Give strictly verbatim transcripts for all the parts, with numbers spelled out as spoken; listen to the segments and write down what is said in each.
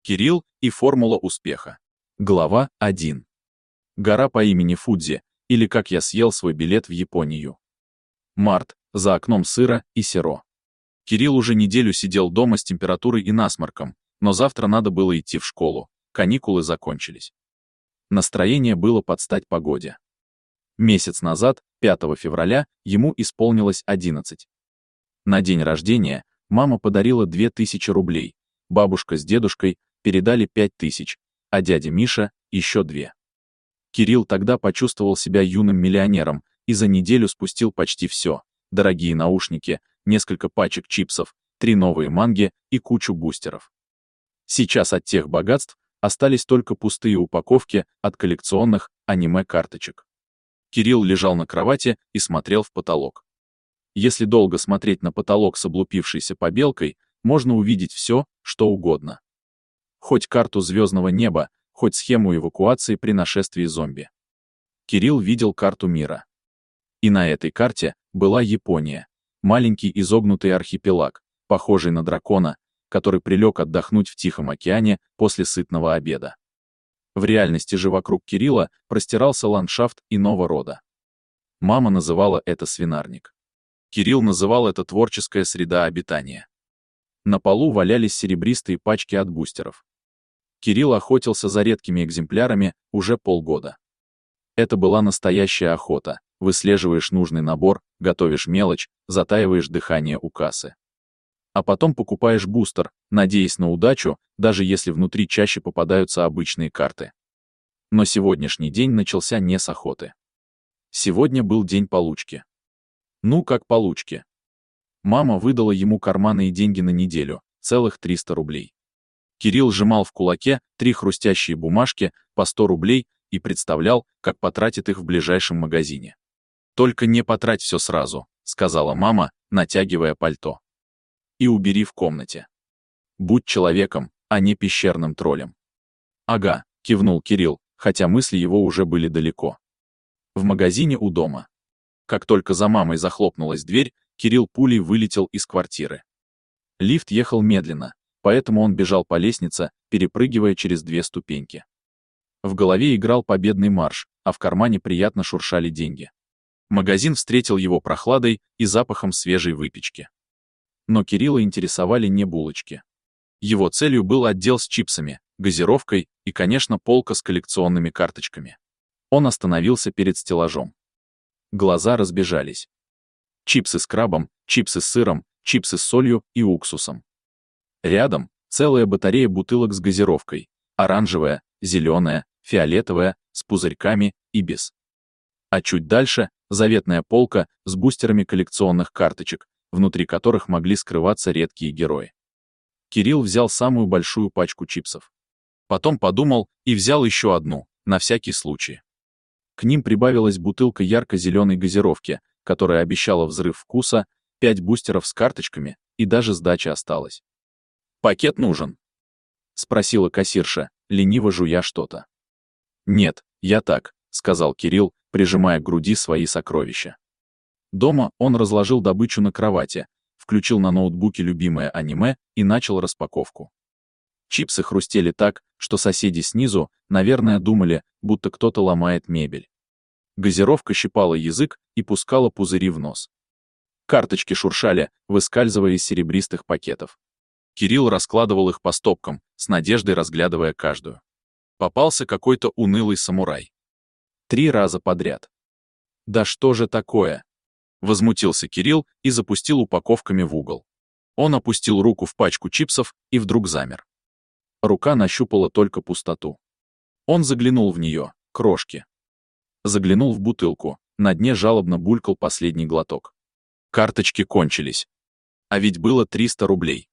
Кирилл и формула успеха. Глава один. Гора по имени Фудзи, или как я съел свой билет в Японию. Март, за окном сыро и серо. Кирилл уже неделю сидел дома с температурой и насморком, но завтра надо было идти в школу, каникулы закончились. Настроение было под стать погоде. Месяц назад, пятого февраля, ему исполнилось одиннадцать. На день рождения мама подарила две тысячи рублей, бабушка с дедушкой передали пять тысяч, а дядя Миша — еще две. Кирилл тогда почувствовал себя юным миллионером и за неделю спустил почти все: дорогие наушники, несколько пачек чипсов, три новые манги и кучу бустеров. Сейчас от тех богатств остались только пустые упаковки от коллекционных аниме-карточек. Кирилл лежал на кровати и смотрел в потолок. Если долго смотреть на потолок с облупившейся побелкой, можно увидеть все, что угодно. Хоть карту звездного неба, хоть схему эвакуации при нашествии зомби. Кирилл видел карту мира. И на этой карте была Япония, маленький изогнутый архипелаг, похожий на дракона, который прилег отдохнуть в Тихом океане после сытного обеда. В реальности же вокруг Кирилла простирался ландшафт иного рода. Мама называла это свинарник. Кирилл называл это творческая среда обитания. На полу валялись серебристые пачки от бустеров. Кирилл охотился за редкими экземплярами уже полгода. Это была настоящая охота. Выслеживаешь нужный набор, готовишь мелочь, затаиваешь дыхание у кассы. А потом покупаешь бустер, надеясь на удачу, даже если внутри чаще попадаются обычные карты. Но сегодняшний день начался не с охоты. Сегодня был день получки. Ну как получки. Мама выдала ему карманные деньги на неделю, целых триста рублей. Кирилл сжимал в кулаке три хрустящие бумажки по сто рублей и представлял, как потратит их в ближайшем магазине. «Только не потрать все сразу», — сказала мама, натягивая пальто. «И убери в комнате. Будь человеком, а не пещерным троллем». «Ага», — кивнул Кирилл, хотя мысли его уже были далеко. В магазине у дома. Как только за мамой захлопнулась дверь, Кирилл пулей вылетел из квартиры. Лифт ехал медленно, поэтому он бежал по лестнице, перепрыгивая через две ступеньки. В голове играл победный марш, а в кармане приятно шуршали деньги. Магазин встретил его прохладой и запахом свежей выпечки. Но Кирилла интересовали не булочки. Его целью был отдел с чипсами, газировкой и, конечно, полка с коллекционными карточками. Он остановился перед стеллажом. Глаза разбежались. Чипсы с крабом, чипсы с сыром, чипсы с солью и уксусом. Рядом целая батарея бутылок с газировкой, оранжевая, зеленая, фиолетовая, с пузырьками и без. А чуть дальше заветная полка с бустерами коллекционных карточек, внутри которых могли скрываться редкие герои. Кирилл взял самую большую пачку чипсов. Потом подумал и взял еще одну, на всякий случай. К ним прибавилась бутылка ярко-зеленой газировки, которая обещала взрыв вкуса, пять бустеров с карточками, и даже сдача осталась. «Пакет нужен?» — спросила кассирша, лениво жуя что-то. «Нет, я так», — сказал Кирилл, прижимая к груди свои сокровища. Дома он разложил добычу на кровати, включил на ноутбуке любимое аниме и начал распаковку. Чипсы хрустели так, что соседи снизу, наверное, думали, будто кто-то ломает мебель. Газировка щипала язык и пускала пузыри в нос. Карточки шуршали, выскальзывая из серебристых пакетов. Кирилл раскладывал их по стопкам, с надеждой разглядывая каждую. Попался какой-то унылый самурай. Три раза подряд. «Да что же такое?» — возмутился Кирилл и запустил упаковками в угол. Он опустил руку в пачку чипсов и вдруг замер. Рука нащупала только пустоту. Он заглянул в нее, крошки. Заглянул в бутылку, на дне жалобно булькал последний глоток. Карточки кончились. А ведь было триста рублей.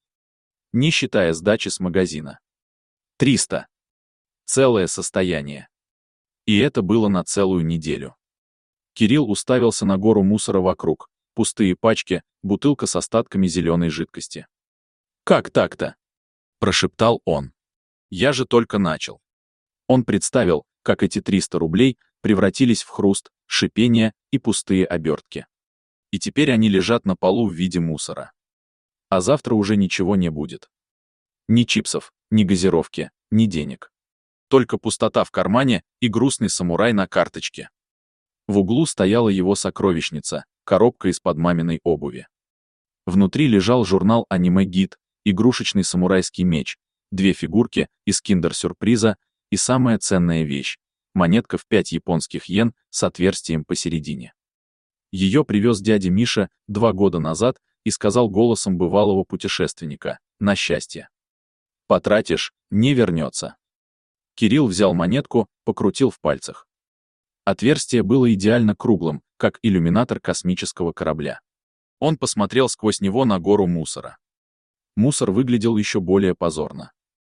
Не считая сдачи с магазина. триста. Целое состояние. И это было на целую неделю. Кирилл уставился на гору мусора вокруг, пустые пачки, бутылка с остатками зеленой жидкости. «Как так-то?» — прошептал он. «Я же только начал». Он представил, как эти триста рублей превратились в хруст, шипение и пустые обертки. И теперь они лежат на полу в виде мусора. А завтра уже ничего не будет. Ни чипсов, ни газировки, ни денег. Только пустота в кармане и грустный самурай на карточке. В углу стояла его сокровищница, коробка из-под маминой обуви. Внутри лежал журнал «Аниме-гид», игрушечный самурайский меч, две фигурки из киндер-сюрприза и самая ценная вещь — монетка в пять японских йен с отверстием посередине. Ее привез дядя Миша два года назад и сказал голосом бывалого путешественника: «На счастье. Потратишь — не вернется». Кирилл взял монетку, покрутил в пальцах. Отверстие было идеально круглым, как иллюминатор космического корабля. Он посмотрел сквозь него на гору мусора. Мусор выглядел еще более позорно.